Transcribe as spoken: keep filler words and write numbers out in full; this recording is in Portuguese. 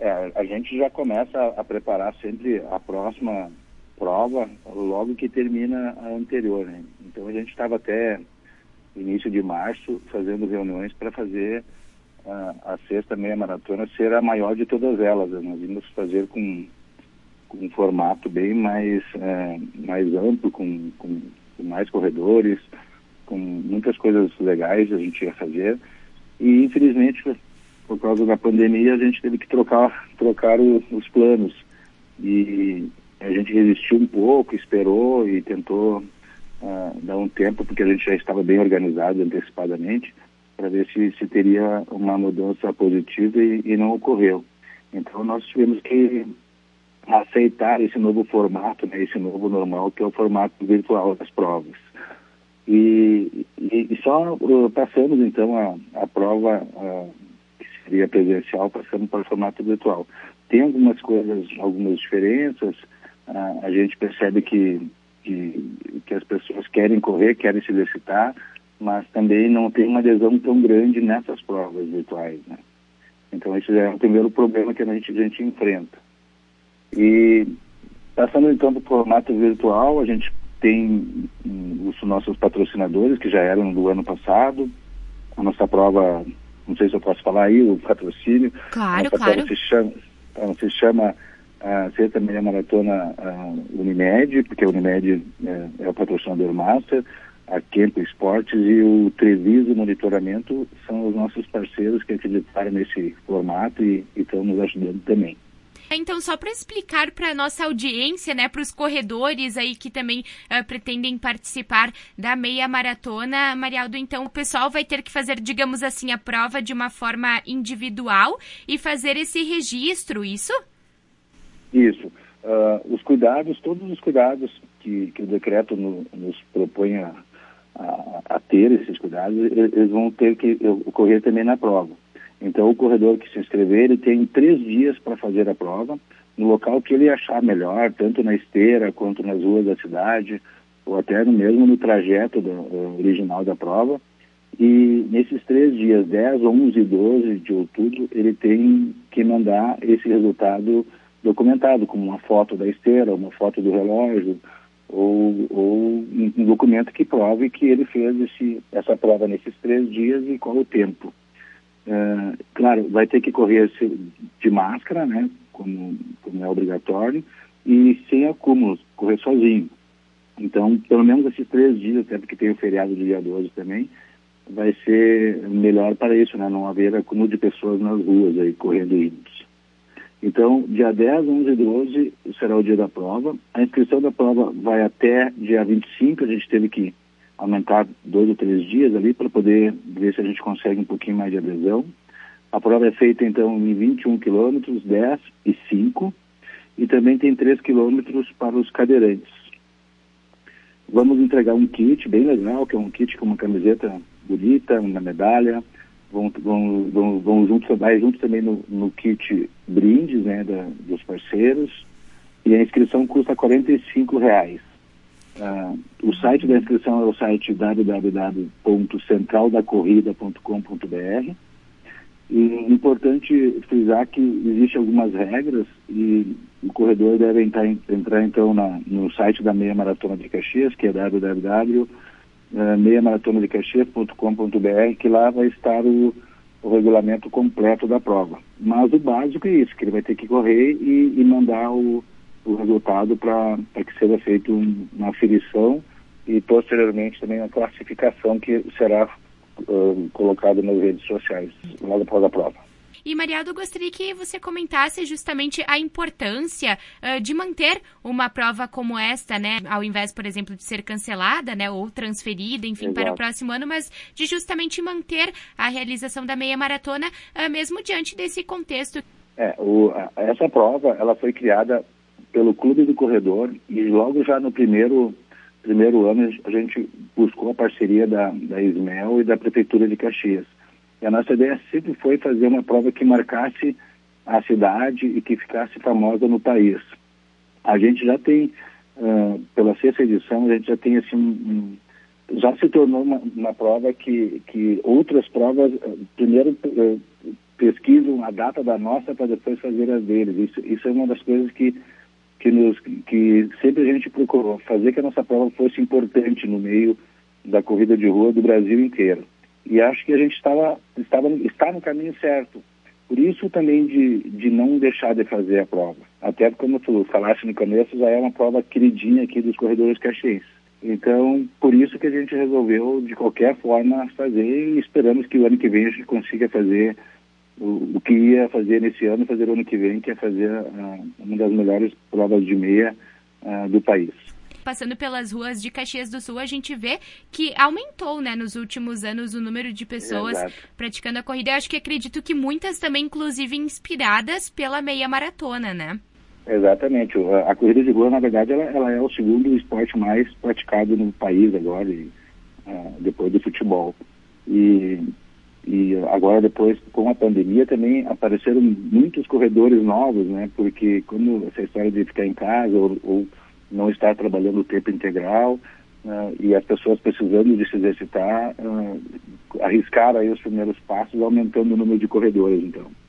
É, a gente já começa a, a preparar sempre a próxima prova logo que termina a anterior, né? Então a gente estava até início de março fazendo reuniões para fazer uh, a sexta meia maratona ser a maior de todas elas. Nós íamos fazer com, com um formato bem mais, uh, mais amplo, com, com, com mais corredores, com muitas coisas legais a gente ia fazer. E infelizmente, por causa da pandemia, a gente teve que trocar, trocar o, os planos. E a gente resistiu um pouco, esperou e tentou uh, dar um tempo, porque a gente já estava bem organizado antecipadamente, para ver se, se teria uma mudança positiva e, e não ocorreu. Então nós tivemos que aceitar esse novo formato, né, esse novo normal, que é o formato virtual das provas. E, e, e só uh, passamos então a, a prova uh, que seria presencial, passamos para o formato virtual. Tem algumas coisas, algumas diferenças. Uh, a gente percebe que, que, que as pessoas querem correr, querem se exercitar, mas também não tem uma adesão tão grande nessas provas virtuais, né? Então esse é o primeiro problema que a gente, a gente enfrenta. E passando então para o formato virtual, a gente tem um, os nossos patrocinadores, que já eram do ano passado. A nossa prova, não sei se eu posso falar aí, o patrocínio. Claro, a nossa claro. prova se chama, se chama a sexta meia maratona a Unimed, porque a Unimed é, é o patrocinador master, a Kempo Esportes e o Treviso Monitoramento são os nossos parceiros que acreditaram nesse formato e estão nos ajudando também. Então, só para explicar para a nossa audiência, né, para os corredores aí que também uh, pretendem participar da meia maratona, Marialdo, então o pessoal vai ter que fazer, digamos assim, a prova de uma forma individual e fazer esse registro, isso? Isso. Uh, os cuidados, todos os cuidados que, que o decreto no, nos propõe a, a, a ter, esses cuidados, eles vão ter que ocorrer também na prova. Então, o corredor que se inscrever, ele tem três dias para fazer a prova, no local que ele achar melhor, tanto na esteira quanto nas ruas da cidade, ou até no mesmo no trajeto do, uh, original da prova. E nesses três dias, dez, onze e doze de outubro, ele tem que mandar esse resultado documentado, como uma foto da esteira, uma foto do relógio, ou, ou um documento que prove que ele fez esse, essa prova nesses três dias e qual o tempo. Uh, claro, vai ter que correr de máscara, né, como, como é obrigatório, e sem acúmulos, correr sozinho. Então, pelo menos esses três dias, até porque tem o feriado do dia doze também, vai ser melhor para isso, né, não haver acúmulo de pessoas nas ruas aí, correndo índices. Então, dia dez, onze e doze será o dia da prova. A inscrição da prova vai até dia vinte e cinco, a gente teve que aumentar dois ou três dias ali para poder ver se a gente consegue um pouquinho mais de adesão. A prova é feita então em vinte e um quilômetros, dez e cinco, e também tem três quilômetros para os cadeirantes. Vamos entregar um kit bem legal, que é um kit com uma camiseta bonita, uma medalha, vão, vão, vão, vão juntos, vai junto também no, no kit brindes, né, da, dos parceiros, e a inscrição custa quarenta e cinco reais. Uh, o site da inscrição é o site w w w ponto central da corrida ponto com ponto b r. E é importante frisar que existem algumas regras e o corredor deve entrar, entrar então na, no site da Meia Maratona de Caxias, que é w w w ponto meia maratona de caxias ponto com ponto b r, que lá vai estar o, o regulamento completo da prova. Mas o básico é isso, que ele vai ter que correr e, e mandar o o resultado para que seja feita um, uma aferição e posteriormente também a classificação que será uh, colocada nas redes sociais logo após a prova. E, Marialdo, eu gostaria que você comentasse justamente a importância uh, de manter uma prova como esta, né, ao invés, por exemplo, de ser cancelada, né, ou transferida, enfim, Exato. Para o próximo ano, mas de justamente manter a realização da meia maratona, uh, mesmo diante desse contexto. É, o, a, essa prova, ela foi criada pelo Clube do Corredor e logo já no primeiro, primeiro ano a gente buscou a parceria da, da Ismel e da Prefeitura de Caxias. E a nossa ideia sempre foi fazer uma prova que marcasse a cidade e que ficasse famosa no país. A gente já tem, uh, pela sexta edição, a gente já tem assim, um, já se tornou uma, uma prova que, que outras provas, uh, primeiro uh, pesquisam a data da nossa para depois fazer as deles. Isso, isso é uma das coisas que, que, nos, que sempre a gente procurou, fazer que a nossa prova fosse importante no meio da corrida de rua do Brasil inteiro. E acho que a gente estava, estava, está no caminho certo. Por isso também de, de não deixar de fazer a prova. Até como tu falaste no começo, já é uma prova queridinha aqui dos corredores caxienses. Então, por isso que a gente resolveu, de qualquer forma, fazer, e esperamos que o ano que vem a gente consiga fazer o, o que ia fazer nesse ano, fazer o ano que vem, que é fazer uh, uma das melhores provas de meia uh, do país. Passando pelas ruas de Caxias do Sul, a gente vê que aumentou, né, nos últimos anos o número de pessoas Exato. praticando a corrida. Eu acho que acredito que muitas também, inclusive, inspiradas pela meia maratona, né? Exatamente. A, a corrida de rua, na verdade, ela, ela é o segundo esporte mais praticado no país agora, e, uh, depois do futebol. E, e agora, depois, com a pandemia, também apareceram muitos corredores novos, né? Porque como essa história de ficar em casa ou, ou não estar trabalhando o tempo integral, uh, e as pessoas precisando de se exercitar, uh, arriscaram aí os primeiros passos, aumentando o número de corredores, então.